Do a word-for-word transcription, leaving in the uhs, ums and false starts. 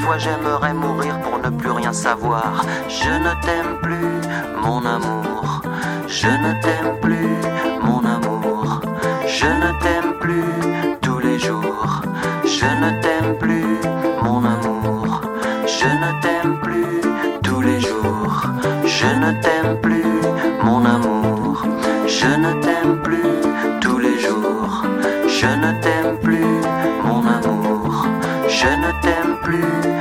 Parfois j'aimerais mourir pour ne plus rien savoir. Je ne t'aime plus, mon amour. Je ne t'aime plus, mon amour. Je ne t'aime plus tous les jours. Je ne t'aime plus, mon amour. Je ne t'aime plus tous les jours. Je ne t'aime plus, mon amour. Je ne t'aime plus tous les jours. Je ne t'aime plus, mon amour. Je ne t'aime plus.